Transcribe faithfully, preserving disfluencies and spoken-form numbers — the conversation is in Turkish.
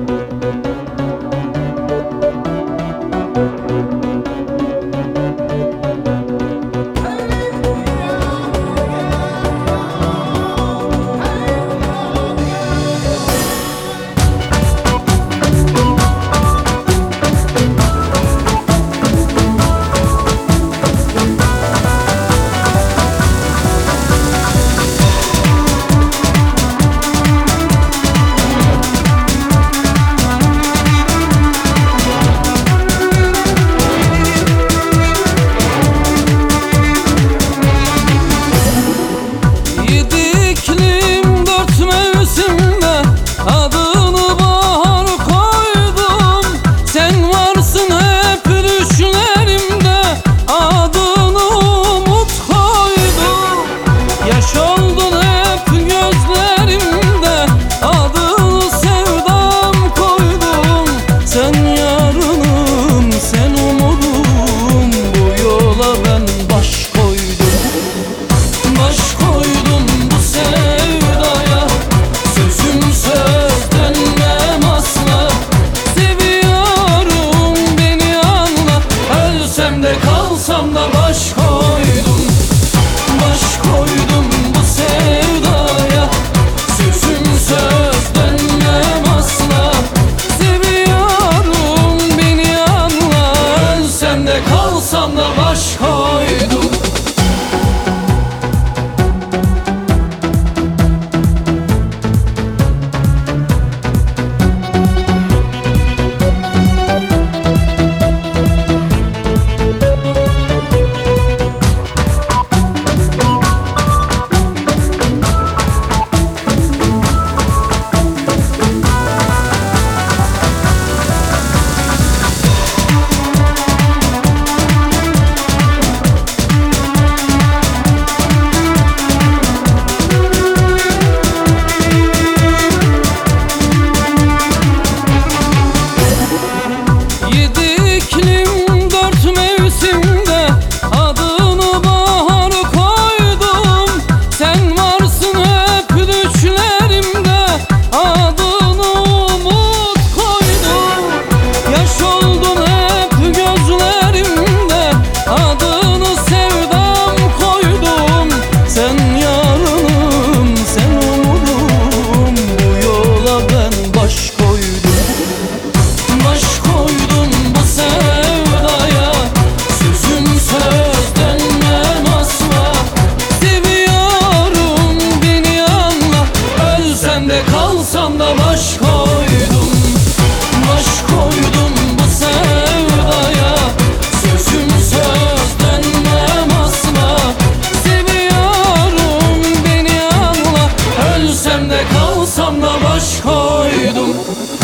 Kalsam da baş koydum, baş koydum bu sevdaya. Sözüm söz dönmem asla. Seviyorum beni anla. Ölsem de kalsam da baş koydum. Kalsam da baş koydum, baş koydum bu sevdaya. Sözüm söz dönmem asla. Seviyorum beni anla. Ölsem de kalsam da baş koydum.